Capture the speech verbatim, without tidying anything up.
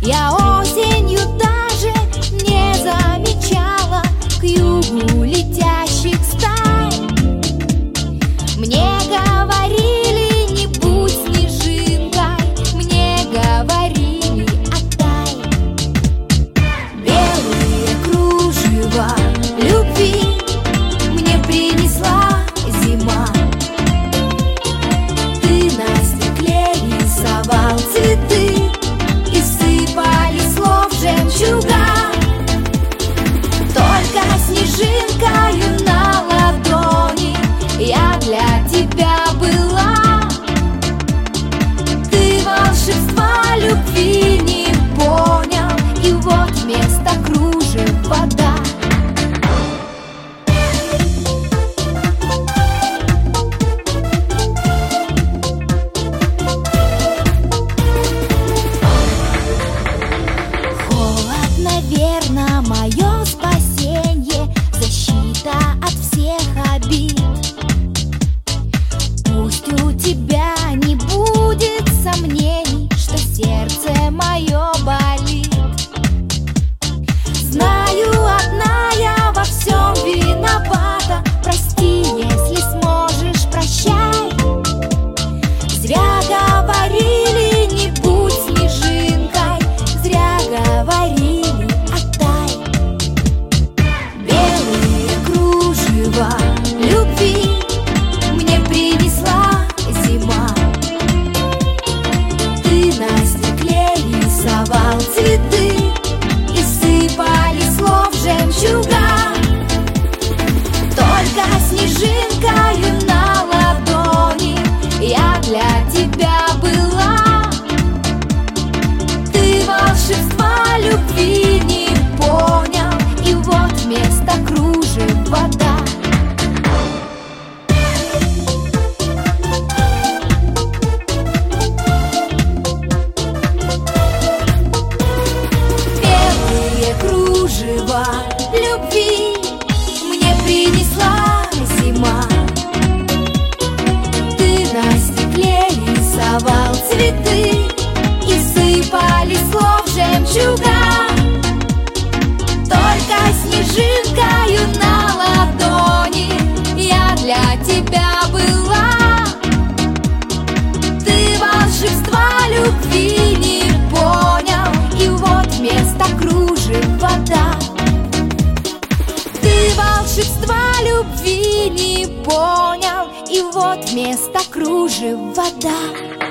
Я осенью даже не замечала к югу летящих стай. Мне говорили, не будь снежинкой, мне говорили, отдай. Белые кружева любви мне принесла зима. Ты на стекле рисовал цветы и сыпали слов жемчуга. Только снежинкою на ладони я для тебя была. Ты волшебства любви не понял, и вот вместо кружев вода. Холод, наверно, мое спасенье, защита от всех обид. Пусть у тебя не будет сомнений, что сердце мое болит. Знаю, одна я во всем виновата. Прости, если сможешь, прощай. Зря говорили, не будь снежинкой, зря говорили, отдай. Белые кружева любви мне принесла зима. Ты на стекле рисовал цветы и сыпали слов жемчуга. Только снежинкою на ладони я для тебя была. Ты волшебства любви не понял, и вот вместо кружев вода. Белые кружева любви мне принесла зима. Ты на стекле рисовал цветы и сыпали слов жемчуга. Только снежинкою на ладони я для тебя была. Ты волшебства любви не понял, и вот вместо кружев вода. Ты волшебства любви не понял, и вот вместо кружев вода.